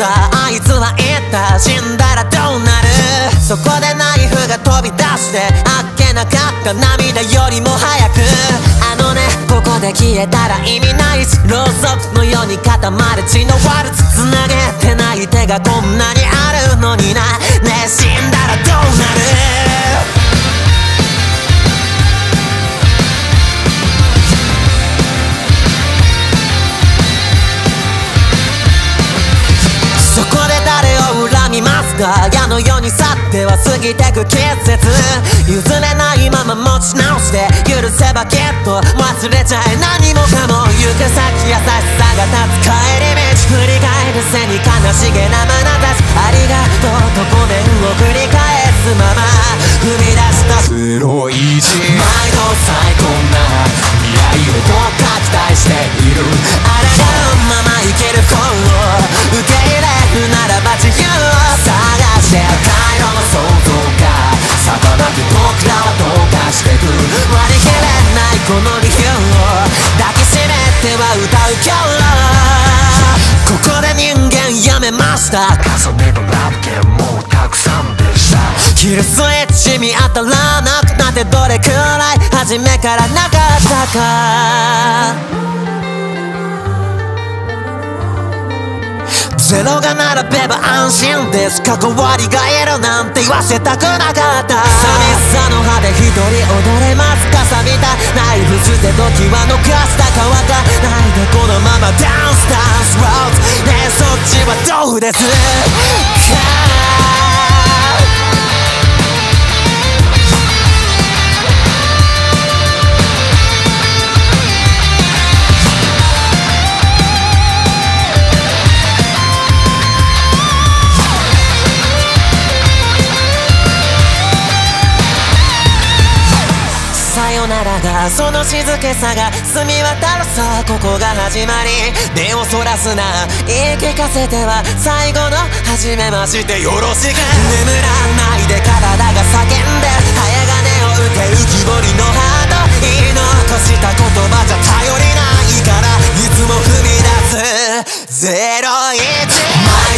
さあいつは言った、死んだらどうなる。そこでナイフが飛び出してあっけなかった涙よりも早く、あのねここで消えたら意味ないし、ろうそくのように固まる血のワルツ、繋げてない手がこんなにあるのにな。ねえ死んだらどうなる。そこで誰を恨みますか。矢のように去っては過ぎてく季節、譲れないまま持ち直して許せばきっと忘れちゃえ。何もかも行く先優しさが立つ帰り道、振り返る背に悲しげな眼差し、ありがとうとごめんを繰り返すまま踏み出した0-1、毎度最高な未来をどうか期待している。あらがうまま生きる方を受け入れならば自由を探して回路の想像が儚く僕らはどうかしてく。割り切れないこの理由を抱きしめては歌う今日、ここで人間やめました。重ねばラブゲームもうたくさんでした。キルスイッチ見当たらなくなってどれくらい初めからなかったか。ゼロが並べば安心です。関わりがいるなんて言わせたくなかった。寂しさの葉で一人踊れますか。錆びたナイフ捨て時は逃した乾かないでこのままダンスダンスロード。ねえそっちはどうですか。さよならがその静けさが澄み渡るさ、ここが始まり。目をそらすな言い聞かせては最後の初めましてよろしく。眠らないで体が叫んで早金を受け浮き彫りのハート、言い残した言葉じゃ頼りないからいつも踏み出す0-1、毎